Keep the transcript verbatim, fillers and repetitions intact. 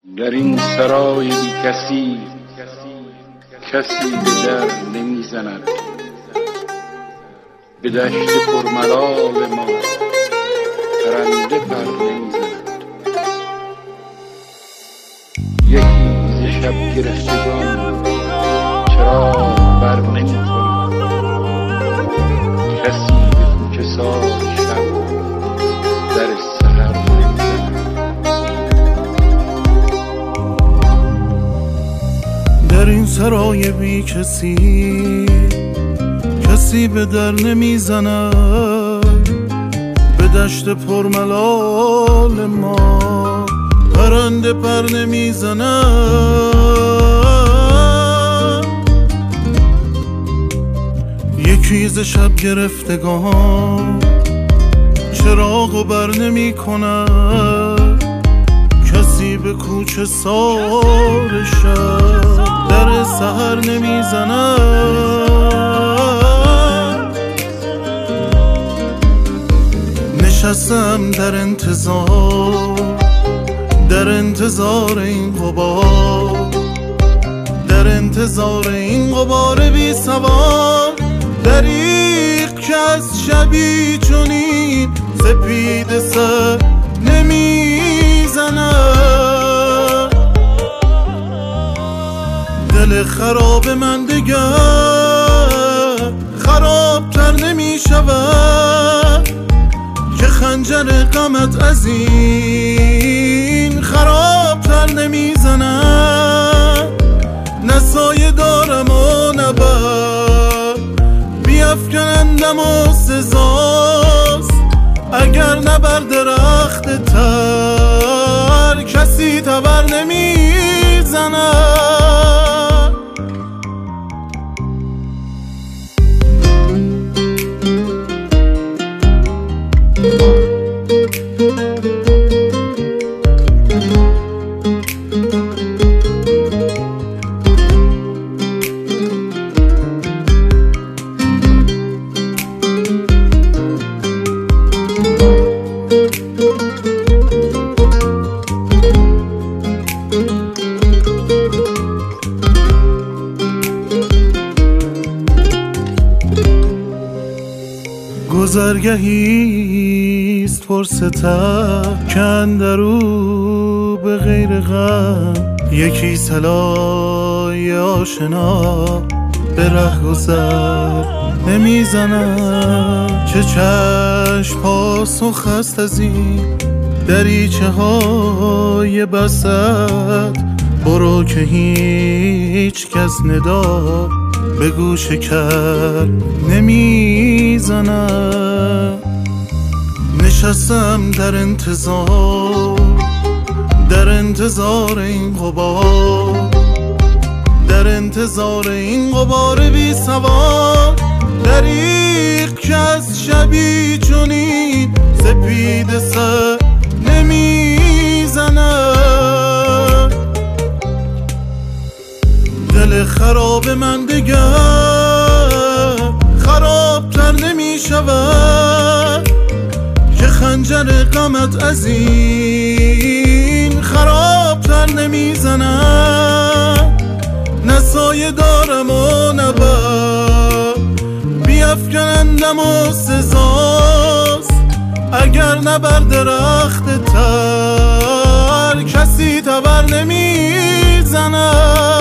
در این سرای بی کسی کسی به در نمی زند، به دشت پرملال ما پرنده پر نمی زند. یکی ز شب گرفتگان چراغ بر نمی کند، کسی به کوچه سار شب در سحر نمی زند. در این سرای بی کسی کسی به در نمی زند، به دشت پرملال ما پرنده پر نمی زند. یکی ز شب گرفتگان چراغ بر نمی کند، کسی به کوچه سار شب در سحر نمی زند. نشستم در انتظار در انتظار این غبار، در انتظار این غبار بی سوار، دریغ که از شبی چنین سپیده سر نمی زند. دل خراب من دگر خرابتر نمی شود، که خنجر غمت از این خرابتر نمی زند. نه سایه دارم و نه بر بیفکنندم و سزاست، اگر نه بر درخت تر کسی تبر نمی زند. گذرگهیست پرستر که اندرو به غیر غم، یکی صلای آشنا به ره گذر نمی زند. چه چشم پاسخ است از این دریچه های بسد، برو که هیچ کس ندا به گوش کر نمی زند. نشستم در انتظار در انتظار این غبار، در انتظار این غبار بی سوار، دریغ که از شبی چنین سپیده سر نمی زند. دل خراب من دگر خرابتر نمی شود، که خنجر غمت از این خرابتر نمی زند. نه سایه دارم و نه بر بیفکنندم و سزاست، اگر نه بر درخت تر کسی تبر نمی زند.